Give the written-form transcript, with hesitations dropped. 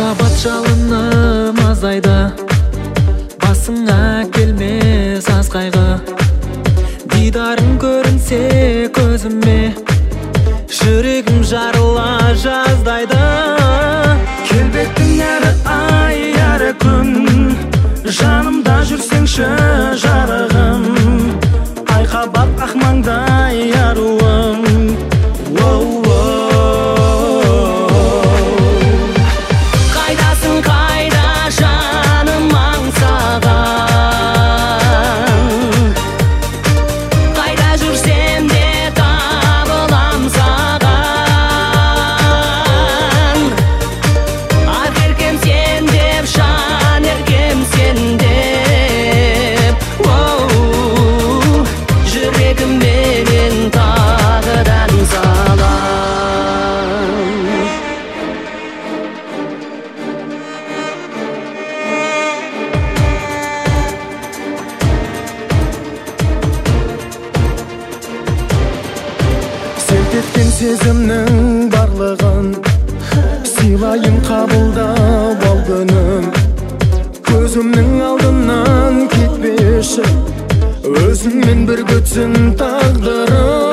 махаббат жалыным азайды, басыңа келмес аз қайғы. Дидарың көрінсе көзіме, жүрегім жарыла жаздайды. Келбеттің әрі ай әрі күн, жанымда жүрсеңші жарығым. Айқабат ақмаңдай аруым. Қайдасың қайда жаным аңсаған, қайда жүрсем де табылам саған. Ақ еркем сен деп, жан еркем сен деп, жүрегім менен тағыдан салам. Селт еткен сезімнің барлығын сыйлайын, қабылдап ал күнім. Көзімнің алдынан кетпеші, өзіңмен бір күтсін тағдырым.